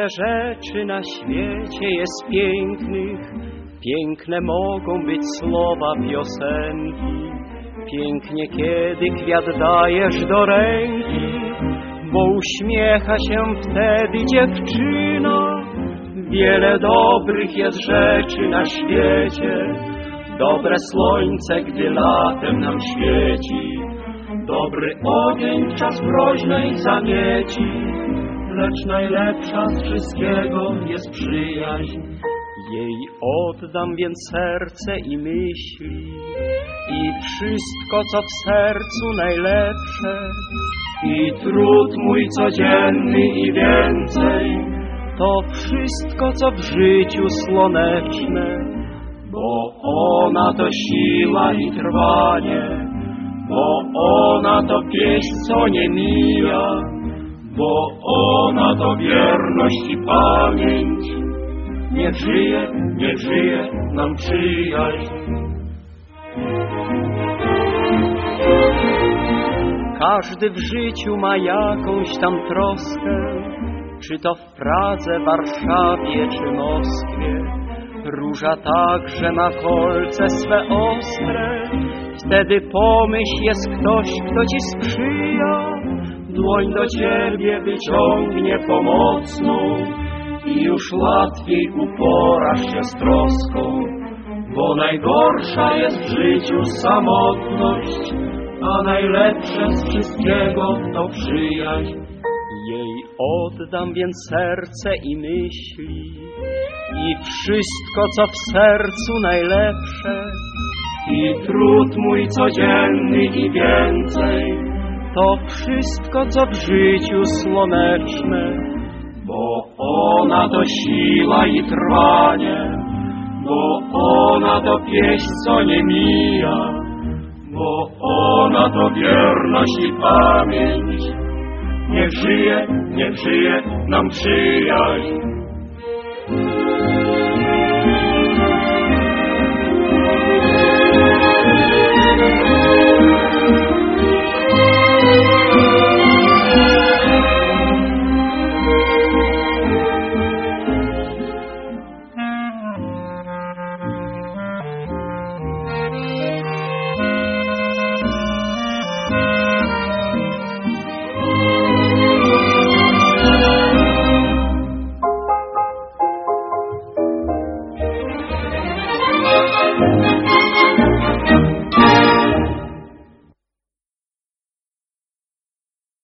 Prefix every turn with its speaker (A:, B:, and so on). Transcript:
A: Ile rzeczy na świecie jest pięknych, piękne mogą być słowa piosenki. Pięknie, kiedy kwiat dajesz do ręki, bo uśmiecha się wtedy dziewczyna. Wiele dobrych jest rzeczy na świecie, dobre słońce, gdy latem nam świeci, dobry ogień w czas mroźnej zamieci, lecz najlepsza z wszystkiego jest przyjaźń. Jej oddam więc serce i myśli i wszystko, co w sercu najlepsze, i trud mój codzienny i więcej, to wszystko, co w życiu słoneczne, bo ona to siła i trwanie, bo ona to pieśń, co nie mija, bo ona to wierność i pamięć. Niech żyje nam przyjaźń. Każdy w życiu ma jakąś tam troskę, czy to w Pradze, Warszawie, czy Moskwie. Róża także ma kolce swe ostre, wtedy pomyśl, jest ktoś, kto ci sprzyja, dłoń do ciebie wyciągnie pomocną i już łatwiej uporasz się z troską, bo najgorsza jest w życiu samotność, a najlepsze z wszystkiego to przyjaźń. Jej oddam więc serce i myśli i wszystko, co w sercu najlepsze, i trud mój codzienny i więcej, to wszystko, co w życiu słoneczne, bo ona to siła i trwanie, bo ona to pieśń, co nie mija, bo ona to wierność i pamięć. Niech żyje nam przyjaźń.